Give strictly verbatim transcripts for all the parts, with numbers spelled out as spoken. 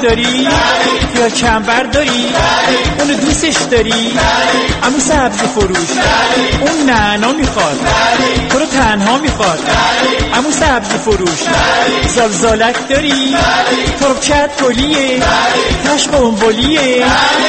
داری؟ یا کمبر داری؟ اونو دوستش داری؟ عمو سبزی فروش اون نعنا میخواد، تو رو تنها میخواد. عمو سبزی فروش زلزالک داری؟ تربچت گلیه؟ تش قنبلیه؟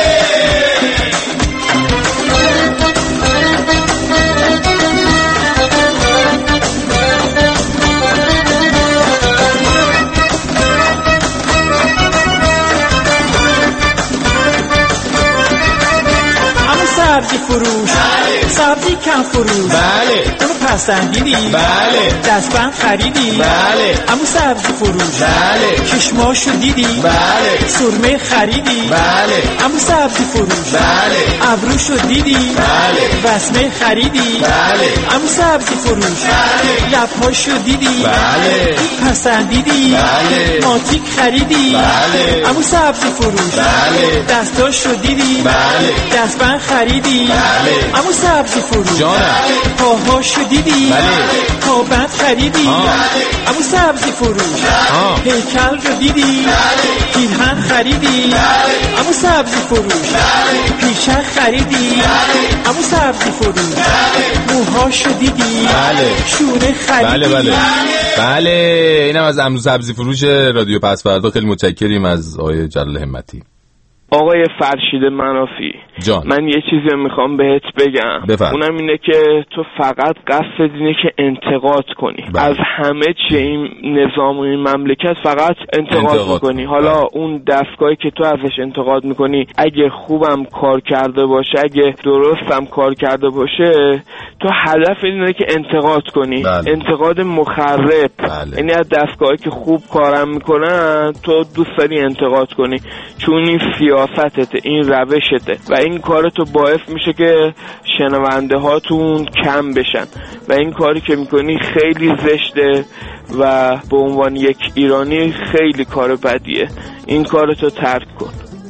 سبزی فروش سبزی کم فروش بله. اونو پسندیدی؟ بله. دستبند خریدی؟ بله. عمو سبزی فروش بله. چشماشو دیدی؟ بله. سرمه خریدی؟ بله. عمو سبزی فروش بله. ابروشو دیدی؟ بله. وسمه خریدی؟ بله. عمو سبزی فروش بله. لبهاشو دیدی؟ بله. پسندیدی؟ بله. ماتیک خریدی؟ بله. عمو سبزی فروش بله. دستاشو دیدی؟ بله. دستبند خریدی؟ بله. عمو سبزی فروش جانم. پاهاشو دیدی؟ بله. پابند خریدی؟ عمو سبزی فروش آه. هیکل رو دیدی؟ پیرهن خریدی؟ عمو سبزی فروش پیشک خریدی؟ عمو سبزی فروش موهاشو دیدی؟ بله. شونه خریدی؟ بله بله بله. اینم از عمو سبزی فروش رادیو پس فردا. خیلی متشکریم از آقای جلال همتی. آقای فرشید منافی جان. من یه چیزی میخوام بهت بگم. بفرم. اونم اینه که تو فقط قصد اینه که انتقاد کنی. بله. از همه چی این نظام و این مملکت فقط انتقاد, انتقاد میکنی. حالا بله. اون دستگاهی که تو ازش انتقاد میکنی اگه خوبم کار کرده باشه، اگه درستم کار کرده باشه، تو هدف اینه که انتقاد کنی. بله. انتقاد مخرب. بله. یعنی از دستگاهی که خوب کارم میکنن تو دوست داری انتقاد کنی، چون این سیاستته، این روشته و این کار تو باعث میشه که شنونده هاتون کم بشن و این کاری که میکنی خیلی زشته و به عنوان یک ایرانی خیلی کار بدیه. این کار تو ترک کن.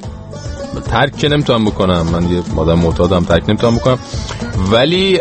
ترک که نمیتونم بکنم، من یه آدم معتادم، ترک نمیتونم بکنم، ولی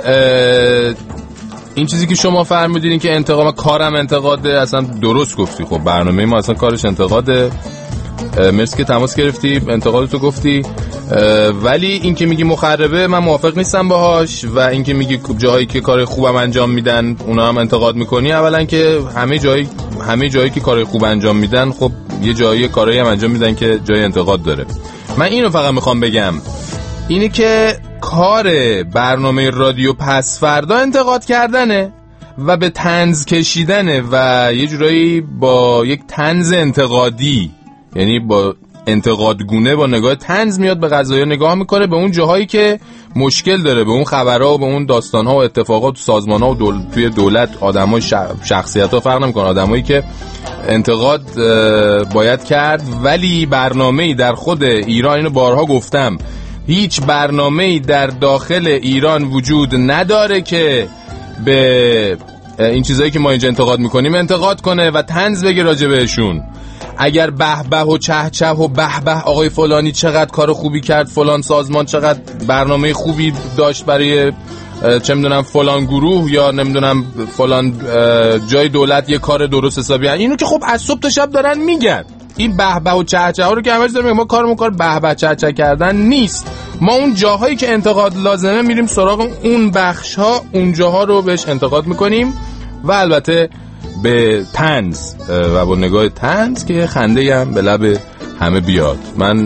این چیزی که شما فرمودین که انتقاد کارم انتقاده، اصلا درست گفتی. خب برنامه ما اصلا کارش انتقاده. مرسی که تماس گرفتی، انتقادتو گفتی، ولی این که میگی مخربه من موافق نیستم باهاش و این که میگی جاهایی که کار خوبم انجام میدن اونا هم انتقاد میکنی. اولا که همه جایی همه جایی که کار خوب انجام میدن خب یه جایی کارایی هم انجام میدن که جای انتقاد داره. من اینو فقط میخوام بگم، اینه که کار برنامه رادیو پس فردا انتقاد کردنه و به طنز کشیدنه و یه جورایی با یک طنز انتقادی، یعنی با انتقادگونه با نگاه طنز میاد به قضایا نگاه میکنه، به اون جاهایی که مشکل داره، به اون خبرها و به اون داستانها و اتفاقات تو سازمانها و دول... توی دولت آدمای ش... شخصیت‌ها فرق نمیکنه، آدمایی که انتقاد باید کرد. ولی برنامه‌ای در خود ایران، اینو بارها گفتم، هیچ برنامه‌ای در داخل ایران وجود نداره که به این چیزایی که ما اینجا انتقاد میکنیم انتقاد کنه و طنز بگه راجع بهشون. اگر به به و چه چه و به به آقای فلانی چقدر کار خوبی کرد، فلان سازمان چقدر برنامه خوبی داشت برای چه میدونم فلان گروه یا نمیدونم فلان جای دولت یه کار درست حسابی، اینو که خب از صبح تا شب دارن میگن. این به به و چه چه ها رو که همش داریم، ما کارمون کار به به چه چه کردن نیست. ما اون جاهایی که انتقاد لازمه میریم سراغ اون بخش ها، اون جاها رو بهش انتقاد میکنیم و البته به طنز و با نگاه طنز که خنده هم به لب همه بیاد. من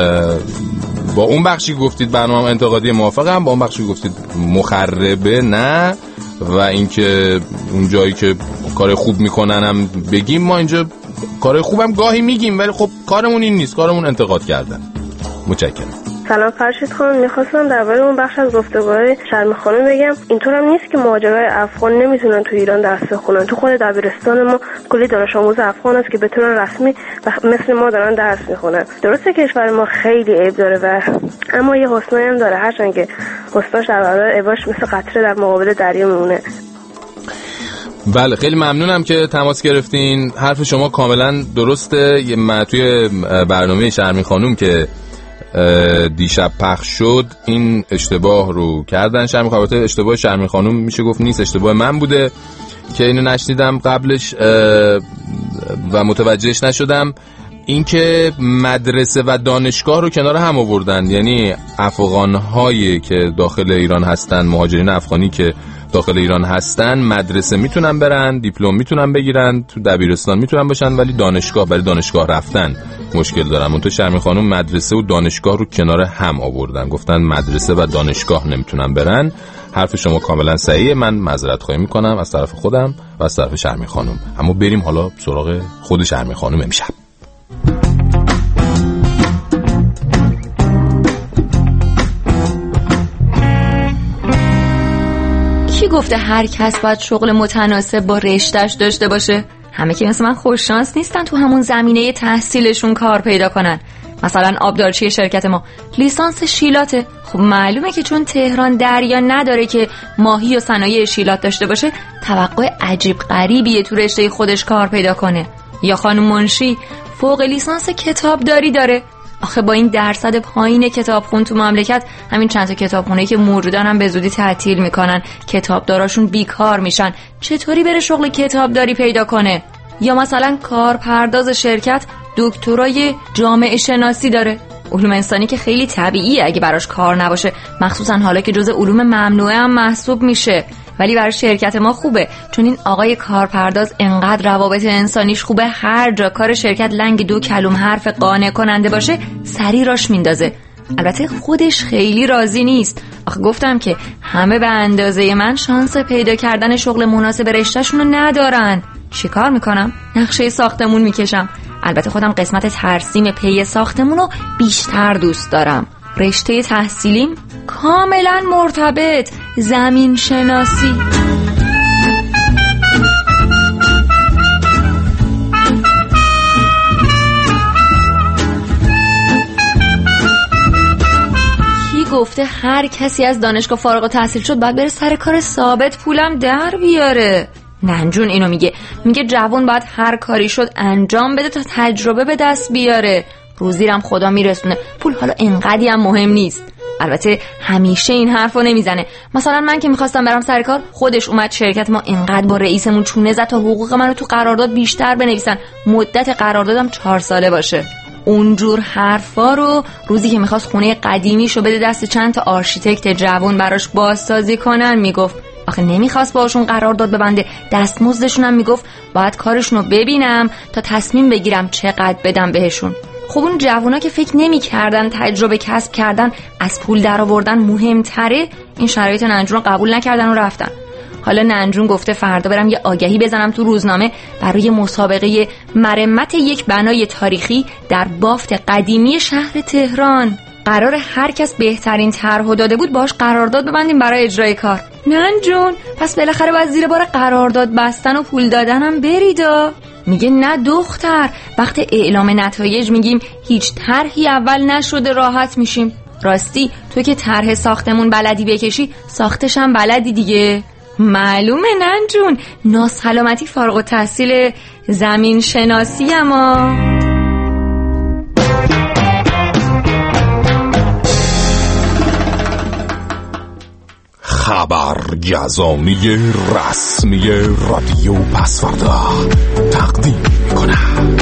با اون بخشی گفتید برنامه انتقادی موافقم، با اون بخشی گفتید مخربه نه، و اینکه اون جایی که کار خوب میکنن هم بگیم. ما اینجا کار خوبم گاهی میگیم ولی خب کارمون این نیست، کارمون انتقاد کردن. متشکرم. سلام فرشید خانم، میخواستم درباره اون بخش از گفتگوهای شرم خانم بگم اینطور هم نیست که مهاجرای افغان نمیتونن تو ایران درس بخونن. تو خود دبیرستان ما کلی دانش آموز افغان است که به طور رسمی مثل ما دارن درس میخونن. درسته کشور ما خیلی عیب داره و اما یه حسنایی هم داره، هرچند که حسناش در برابر عیباش مثل قطره در مقابل دریا میمونه. بله خیلی ممنونم که تماس گرفتین. حرف شما کاملا درسته. توی برنامه شرمی خانم که دیشب پخش شد این اشتباه رو کردن. شرمی خانم، اشتباه شرمی خانم میشه گفت نیست، اشتباه من بوده که اینو نشنیدم قبلش و متوجهش نشدم. اینکه مدرسه و دانشگاه رو کنار هم آوردن، یعنی افغان‌هایی که داخل ایران هستن، مهاجرین افغانی که داخل ایران هستن، مدرسه میتونن برن، دیپلم میتونن بگیرن، تو دبیرستان میتونن باشن، ولی دانشگاه، برای دانشگاه رفتن مشکل دارن. اون تو شرمی خانم مدرسه و دانشگاه رو کنار هم آوردن، گفتن مدرسه و دانشگاه نمیتونن برن. حرف شما کاملا صحیحه، من معذرت خواهی میکنم از طرف خودم و از طرف شرمی خانم. اما بریم حالا سراغ خود شرمی خانم امشب. کی گفته هر کس باید شغل متناسب با رشته‌اش داشته باشه؟ همه که مثل من خوش شانس نیستن تو همون زمینه تحصیلشون کار پیدا کنن. مثلا آبدارچی شرکت ما لیسانس شیلاته. خب معلومه که چون تهران دریا نداره که ماهی و صنایع شیلات داشته باشه، توقع عجیب غریبیه تو رشته خودش کار پیدا کنه. یا خانم منشی فوق لیسانس کتابداری داره. آخه با این درصد پایین کتابخون تو مملکت، همین چند تا کتابخونه که موجودن هم به زودی تعطیل میکنن، کتابداراشون بیکار میشن. چطوری بره شغل کتابداری پیدا کنه؟ یا مثلا کارپرداز شرکت دکترای جامعه شناسی داره. علوم انسانی که خیلی طبیعیه اگه براش کار نباشه، مخصوصا حالا که جزء علوم ممنوعه هم محسوب میشه. ولی برای شرکت ما خوبه، چون این آقای کارپرداز انقدر روابط انسانیش خوبه، هر جا کار شرکت لنگ دو کلم حرف قانع کننده باشه سری راش میندازه. البته خودش خیلی راضی نیست. آخه گفتم که همه به اندازه من شانس پیدا کردن شغل مناسب رشته‌شونو ندارن. چیکار میکنم؟ نقشه ساختمون میکشم. البته خودم قسمت ترسیم پی ساختمونو بیشتر دوست دارم. رشته تحصیلیم کاملا مرتبط، زمین شناسی. کی گفته هر کسی از دانشگاه فارغ التحصیل شد باید بره سر کار ثابت پولم در بیاره؟ ننجون اینو میگه، میگه جوان باید هر کاری شد انجام بده تا تجربه به دست بیاره. روزیرم خدا میرسونه، پول حالا انقدی هم مهم نیست. البته همیشه این حرفو نمیزنه. مثلا من که میخواستم برم سر کار، خودش اومد شرکت ما انقدر با رئیسمون چونه زد تا حقوق منو تو قرارداد بیشتر بنویسن، مدت قراردادم چهار ساله باشه. اونجور حرفا رو روزی که میخواست خونه قدیمیشو بده دست چند تا آرشیتکت جوان براش بازسازی کنن میگفت آخه نمیخواست باشون قرارداد ببنده، دستمزدشون هم میگفت باید کارشونو ببینم تا تصمیم بگیرم چقدر بدم بهشون. خب اون جوونا که فکر نمی‌کردن تجربه کسب کردن از پول درآوردن مهم‌تره، این شرایط ننجون رو قبول نکردن و رفتن. حالا ننجون گفته فردا برم یه آگهی بزنم تو روزنامه برای مسابقه مرمت یک بنای تاریخی در بافت قدیمی شهر تهران. قرار هر کس بهترین طرحو داده بود باش قرارداد ببندیم برای اجرای کار. ننجون پس بالاخره باید زیر بار قرارداد بستن و پول دادنم بریدا. میگه نه دختر، وقت اعلام نتایج میگیم هیچ طرحی اول نشده راحت میشیم. راستی تو که طرح ساختمون بلدی بکشی، ساختش هم بلدی دیگه. معلومه ننجون، ناسلامتی فارغ التحصیل زمین شناسی. اما خبرگزانی رسمی رادیو پسوردا تقدیم میکنه.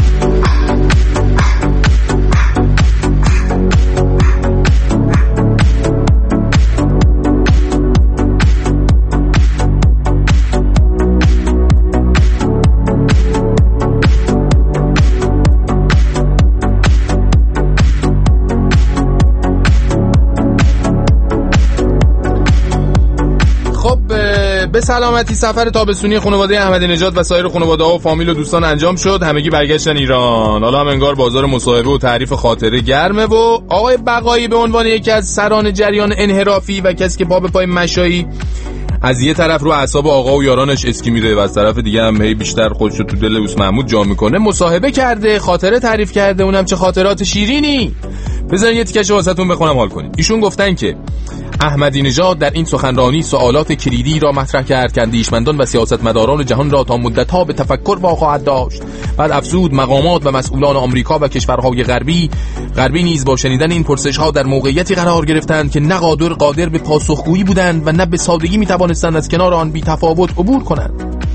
به سلامتی سفر تابستونی خانواده احمدی نژاد و سایر خانواده‌ها و فامیل و دوستان انجام شد. همگی برگشتن ایران. حالا هم انگار بازار مصاحبه و تعریف خاطره گرمه و آقای بقایی به عنوان یکی از سران جریان انحرافی و کسی که پا به پای مشایی از یه طرف رو اعصاب آقا و یارانش اسکی میره و از طرف دیگه هم هی بیشتر خودش رو تو دل اوس محمود جا میکنه، مصاحبه کرده، خاطره تعریف کرده، اونم چه خاطرات شیرینی. بذارین یه تیکش واسهتون بخونم حال کنید. ایشون گفتن که احمدی نژاد در این سخنرانی سوالات کلیدی را مطرح کرد که اندیشمندان و سیاستمداران جهان را تا مدت‌ها به تفکر واخواهد داشت. بعد افزود مقامات و مسئولان آمریکا و کشورهای غربی غربی نیز با شنیدن این پرسش‌ها در موقعیتی قرار گرفتند که نه قادر قادر به پاسخگویی بودند و نه به سادگی می‌توانستند از کنار آن بی‌تفاوت عبور کنند.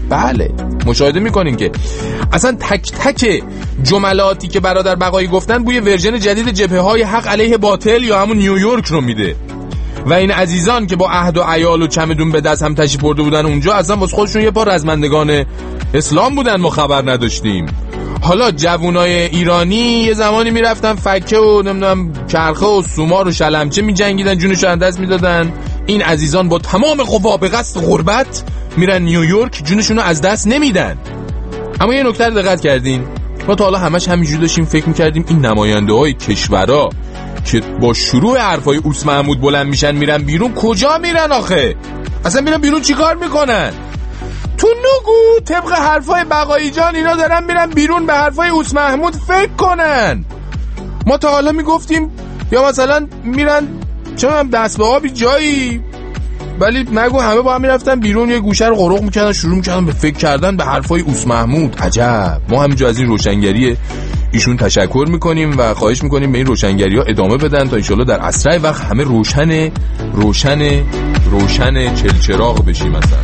بله مشاهده میکنین که اصلا تک تک جملاتی که برادر بقایی گفتن بوی ورژن جدید جبهه های حق علیه باطل یا همون نیویورک رو میده. و این عزیزان که با عهد و عیال و چمدون به دست هم تشریف برده بودن اونجا، اصلا واسه خودشون یه پا رزمندگان اسلام بودن، ما خبر نداشتیم. حالا جوانای ایرانی یه زمانی میرفتن فکه و نمیدونم چرخه و سومار و شلمچه میجنگیدن، جونشو از دست میدادن. این عزیزان با تمام قوا به قصد غربت میرن نیویورک، جونشونو از دست نمیدن. اما یه نکته دقت کردین؟ ما تا حالا همش همینجوری داشتیم فکر میکردیم این نماینده‌های کشورا که با شروع حرفای اوس محمود بلند میشن میرن بیرون، کجا میرن آخه؟ اصلا میرن بیرون چیکار میکنن؟ تو نگو طبق حرفای بقایی جان اینا دارن میرن بیرون به حرفای اوس محمود فکر کنن. ما تا حالا میگفتیم یا مثلا میرن چه هم دست به آبی جایی، ولی نگو همه با هم میرفتن بیرون یه گوشه رو قرق میکردن، شروع میکردن به فکر کردن به حرفای اوس محمود. عجب. ما همینجا از این روشنگری ایشون تشکر میکنیم و خواهش میکنیم به این روشنگری ها ادامه بدن تا انشالله در اسرع وقت همه روشن روشن روشن چلچراغ بشیم. مثلا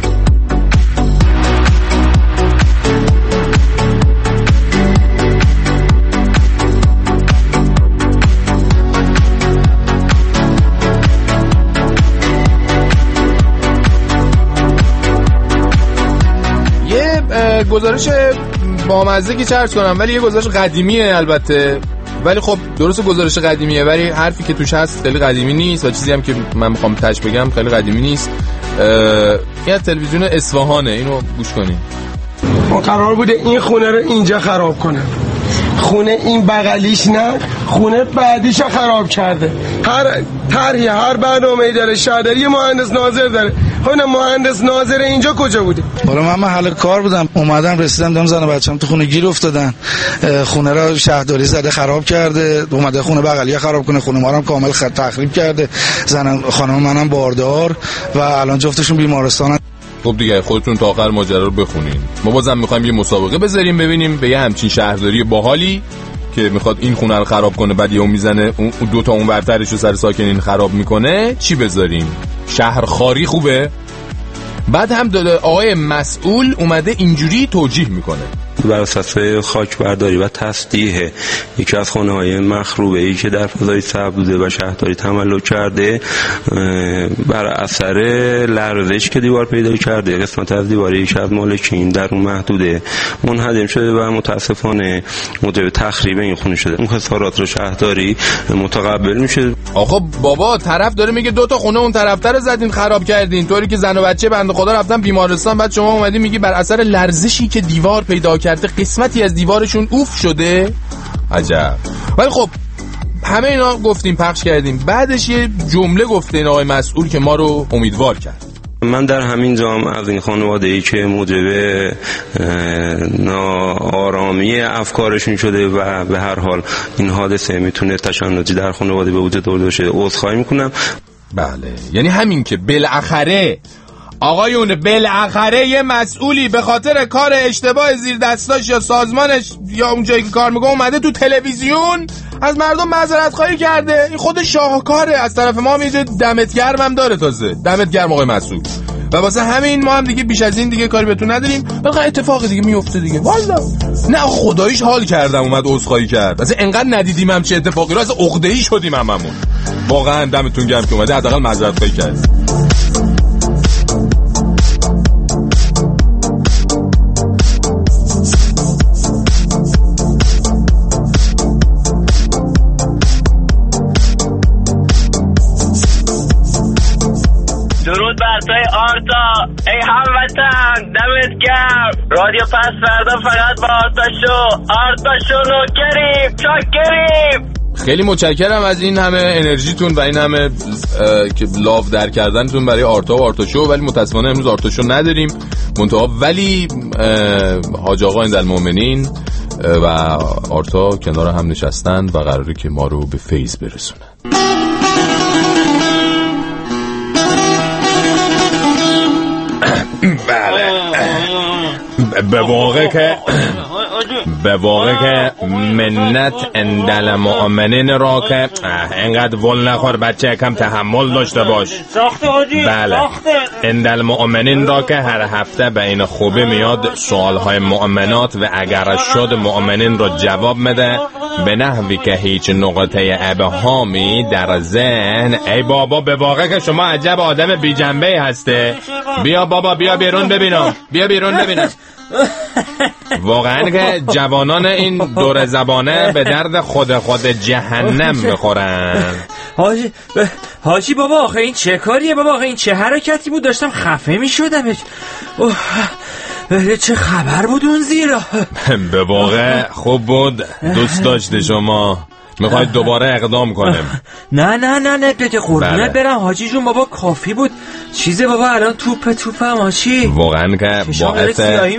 یه گزارش با مزه که چرس کنم، ولی یه گزارش قدیمیه البته، ولی خب درست گزارش قدیمیه ولی حرفی که توش هست خیلی قدیمی نیست و چیزی هم که من میخوام تش بگم خیلی قدیمی نیست. این تلویزیون اصفهانه، اینو گوش کنین. ما قرار بوده این خونه رو اینجا خراب کنه، خونه این بغلیش نه، خونه بعدیش خراب کرده. هر طرحی هر برنامه‌ای داره، شهرداری مهندس ناظر داره. خب مهندس ناظر اینجا کجا بوده؟ حالا من محل کار بودم، اومدم رسیدم دیدم زن و بچه‌م تو خونه گیر افتادن، خونه را شهرداری زده خراب کرده، اومده خونه بغلیه خراب کنه، خونه ما رو هم کامل تخریب کرده. زن خانم منم باردار و الان جفتشون بیمارستانن. خب دیگه خودتون تا آخر ماجرا رو بخونین. ما بازم می‌خوایم یه مسابقه بذاریم ببینیم به یه همچین شهرداری باحالی که میخواد این خونه رو خراب کنه بعد یهو میزنه اون دو تا اون ورترش رو سر ساکنین خراب میکنه، چی بذاریم؟ شهرخواری خوبه؟ بعد هم داده آقای مسئول اومده اینجوری توجیه میکنه بر اساس خاک برداری و تصدیح یکی از خانه‌های مخروبه ای که در فضای سبز بوده و شهرداری تملک کرده، بر اثر لرزش که دیوار پیدا کرده قسمت از دیوار یکی از مالکین در اون محدوده منهدم شده و متاسفانه موجب تخریب این خونه شده. اون خسارات رو شهرداری متقبل میشه. آقا بابا طرف داره میگه دو تا خونه اون طرف‌تر زدین خراب کردین، طوری که زن و بچه بنده خدا رفتن بیمارستان، بعد شما اومدی میگی بر اثر لرزشی که دیوار پیدا کرده قسمتی از دیوارشون اوف شده. عجب. ولی خب همه اینا گفتیم پخش کردیم، بعدش یه جمله گفته این آقای مسئول که ما رو امیدوار کرد. من در همین جام از این خانواده‌ای که موجب ناآرامی افکارشون شده و به هر حال این حادثه میتونه تشنجی در خانواده به وجود آورده باشه عذرخواهی میکنم. بله یعنی همین که بالاخره آقایون بالاخره یه مسئولی به خاطر کار اشتباه زیر دستاش یا سازمانش یا اون جایی که کار میکنه اومده تو تلویزیون از مردم معذرت خواهی کرده. این خود شاهکاره. از طرف ما میگه دمت گرم هم داره، تازه دمت گرم آقای مسئول. و واسه همین ما هم دیگه بیش از این دیگه کاری بهتون نداریم. واقعا اتفاق دیگه میفته دیگه. والا نه خداییش حال کردم اومد عذرخواهی کرد. اصلا انقدر ندیدیم هم چه اتفاقی رو، از عقده‌ای شدیم هممون. واقعا دمتون گرم که اومده حداقل معذرت خواهی کرد. درود بر توی آرتا، ای هموطن دمت گرم. رادیو پس فردا فقط با آرتا شو، آرتا شو نوکریم چاکریم. خیلی متشکرم از این همه انرژیتون و این همه که لاف در کردنتون برای آرتا و آرتا شو، ولی متاسفانه امروز آرتا شو نداریم منتها، ولی حاج آقا ایندالمومنین و آرتا کنار هم نشستن و قراره که ما رو به فیض برسونن. بله به واقع که به واقع که منت اندل مؤمنین را که اینقدر ول نخور بچه، کم تحمل داشته باش. ساخته حاجی، بله. اندل مؤمنین را که هر هفته به این خوبی میاد سوالهای مؤمنات و اگر شد مؤمنین را جواب میده به نحوی که هیچ نقطه ابهامی در ذهن. ای بابا به واقع که شما عجب آدم بی جنبه هسته. بیا بابا بیا بیرون ببینم، بیا بیرون ببینم. واقعا که جوانان این دور زبانه به درد خود خود جهنم میخورن. حاجی ب... حاجی بابا آخه این چه کاریه بابا؟ آخه این چه حرکتی بود؟ داشتم خفه میشدم. اوه چه خبر بود اون زیرا؟ به واقع خوب بود، دوست داشته شما. میخواید دوباره اقدام کنیم؟ نه نه نه نه بده قربونه برم حاجی جون. بابا کافی بود چیزه بابا، الان توپ توپم حاجی. واقعا که باعث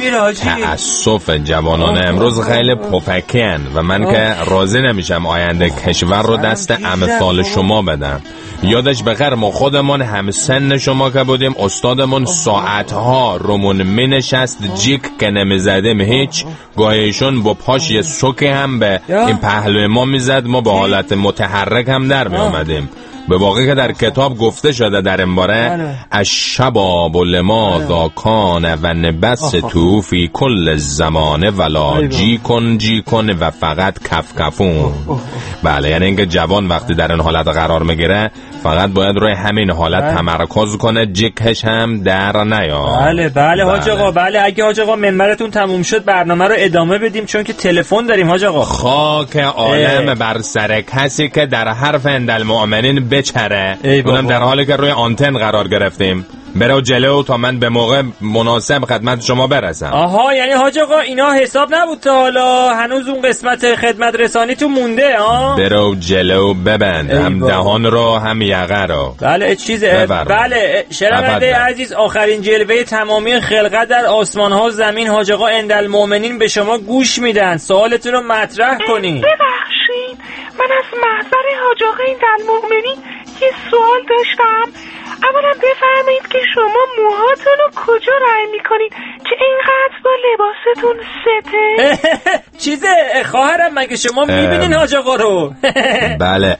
تأسف جوانان امروز خیلی پفکن و من که راضی نمیشم آینده کشور رو دست امثال شما بدم. یادش بخیر ما خودمون هم سن شما که بودیم استادمون ساعتها رومون می نشست جیک که نمی زدیم هیچ، گاهیشون با پاش یه سوکی هم به این پهلوی ما می زد، ما با حالت متحرک هم در می آمدیم. به واقع که در کتاب گفته شده در این باره الشباب لما ذاکان و نبس تو فی کل زمانه ولا جی کن جی کن و فقط کف کفون. بله یعنی اینکه جوان وقتی در این حالت قرار میگیره فقط باید روی همین حالت تمرکز کنه، جیکش هم در نیاد. بله بله حاج آقا. بله اگه حاج آقا منبرتون تموم شد برنامه رو ادامه بدیم چون که تلفن داریم حاج آقا. خاک عالم بر سر کسی که در حرف اندل مؤمنین بچره، اونم در حالی که روی آنتن قرار گرفتیم. برو جلو تا من به موقع مناسب خدمت شما برسم. آها یعنی حاج آقا اینا حساب نبود تا حالا؟ هنوز اون قسمت خدمت رسانی تو مونده ها؟ برو جلو ببند، هم دهان رو هم یقه رو. بله چیزه. بله شنونده عزیز، آخرین جلوه تمامی خلقت در آسمان ها زمین حاج آقا اندل مؤمنین به شما گوش میدن. سوالتون رو مطرح کنین. ببخشید من از محضر حاج آقا اندل مؤمنین یه سوال داشتم. اولا بفرمایید که شما موهاتون رو کجا رنگ میکنید که اینقدر با لباستون سته؟ چیزه خواهرم مگه شما میبینین حاج آقا رو؟ بله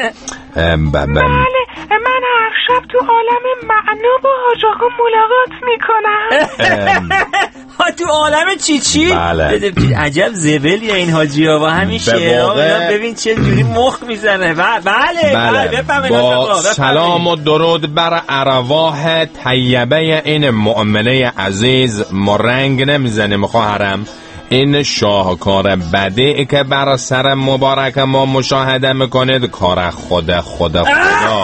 بله من هر شب تو عالم معنا با حاج آقا ملاقات میکنم. ها تو عالم چی چی؟ بله عجب زبلیه این حاجی ها با همین شعرها. ببین چه جوری مخ میزنه. بله بله با سلام و درود بر ارواح طیبه این مؤمنه عزیز، ما رنگ نمیزنیم خواهرم. این شاهکار بدی که بر سر مبارک ما مشاهده میکنید کار خود خود خدا.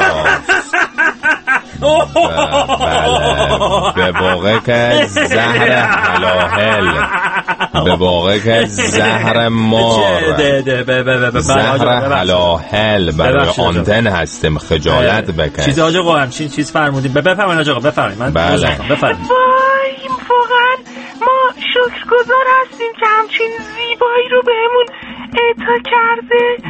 بله به واقع که زهر حلاحل، به واقع که زهر مار، زهر حلاحل برای آنتن هستیم. خجالت بکش. چیز آجا قا همچین چیز فرمودیم. بفرمایید آجا قا بفرمایید. من بله بفرمایید. وای واقعا ما شکرگزار هستیم که همچین زیبایی رو بهمون اعطا کرده.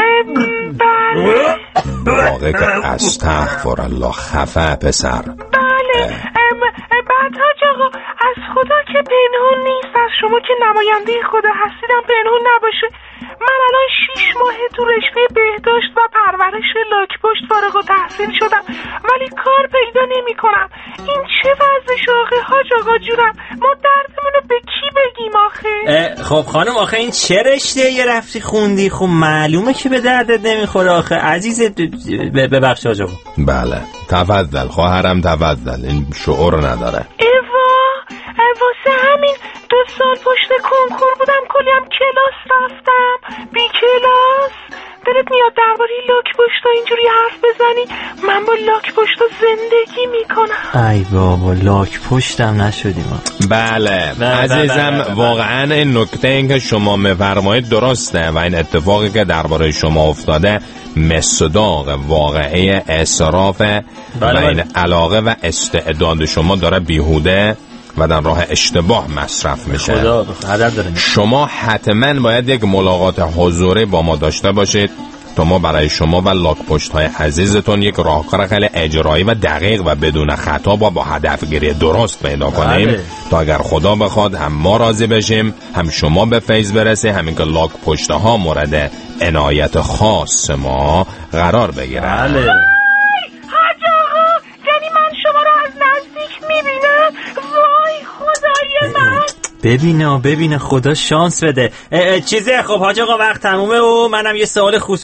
بله واقع که استغفرالله خفه پسر. بله بعد حاج آقا از خدا که پنهون نیست، از شما که نماینده خدا هستیدم پنهون نباشه. من الان شیش ماه تو رشته بهداشت و پرورش لاک‌پشت فارغ التحصیل شدم ولی کار پیدا نمی کنم. این چه وضعش آخه حاج آقا جونم؟ ما دردمون رو به کی بگیم آخه؟ خب خانم آخه این چه رشته یه رفتی خوندی؟ خب معلومه که به دردت نمیخوره آخه عزیز. ببخش حاج آقا. بله تفضل خواهرم تفضل، این شعور نداره. ایوا واسه همین دو سال پشت کنکور بودم، کلی هم کلاس رفتم بی کلاس. دلت میاد درباره لاک پشتا اینجوری حرف بزنی؟ من با لاک پشتا زندگی میکنم. ای بابا لاک پشتم نشدیم. بله, بله عزیزم بله بله واقعا این نکته این که شما میفرمایید درسته و این اتفاقی که درباره شما افتاده مصداق واقعی اسراف بله و این بله. علاقه و استعداد شما داره بیهوده و در راه اشتباه مصرف میشه. خدا عدد داره. شما حتما باید یک ملاقات حضوری با ما داشته باشید تا ما برای شما و لاک پشت های عزیزتون یک راهکار خیلی اجرایی و دقیق و بدون خطا و با هدفگیری درست پیدا کنیم. بله. تا اگر خدا بخواد هم ما راضی بشیم، هم شما به فیض برسه، همین که لاک پشت ها مورد عنایت خاص ما قرار بگیرن. بله. حاج آقا، یعنی من شما رو از نزدیک میبینم؟ وای خدای من. ببینه ببینه خدا شانس بده. چیزه خب حاج آقا وقت تمومه و منم یه سوال خصوصی